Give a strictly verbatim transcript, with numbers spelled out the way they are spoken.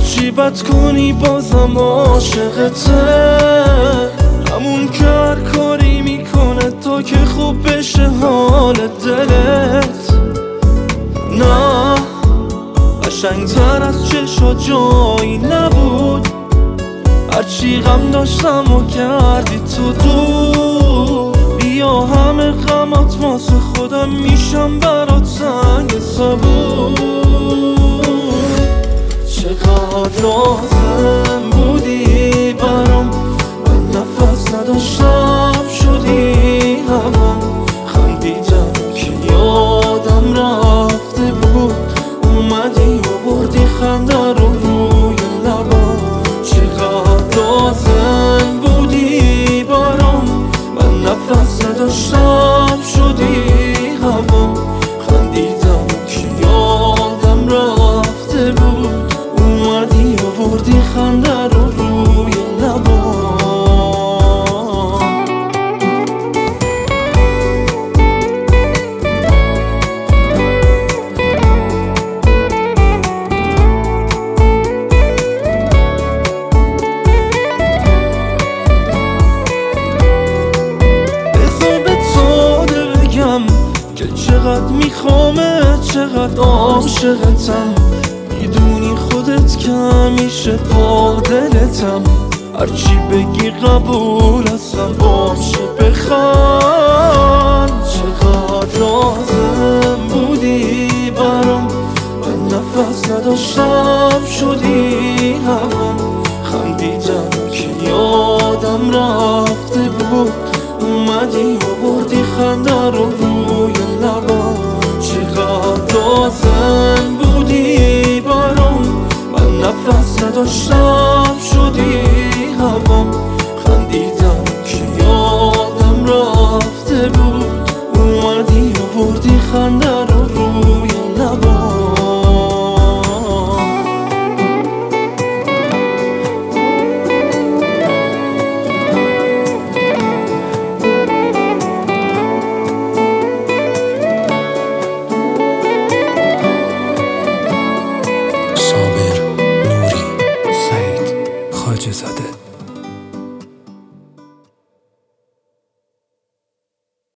هرچی بد کنی بازم عاشقته، همون که هر کاری میکنه تا که خوب بشه حال دلت. نه قشنگتر از چشا جایی نبود، هرچی غم داشتم و کردی تو دور. بیا همه غمات واسه خودم میشم برات سنگ صبور. چقدر لازم بودی برام، من نفس نداشتم شدی هوام. خندیدم که یادم رفته بود، اومدی آوردی خنده رو روی لبام. چقدر لازم بودی برام، من نفس نداشتم شدی هوام. خندیدم که یادم رفته بود، اومدی آوردی خنده رو روی لبام. که چقدر میخوامت، چقدر عاشقتم، میدونی خودت که همیشه با دلتم. هرچی بگی قبول هستم، باشه بخوان. چقدر لازم بودی برام، من نفس نداشتم شدی هوام. خندیدم که یادم رفته بود، اومدی آوردی خنده رو روی لبام. چقدر لازم بودی برام، من نفس نداشتم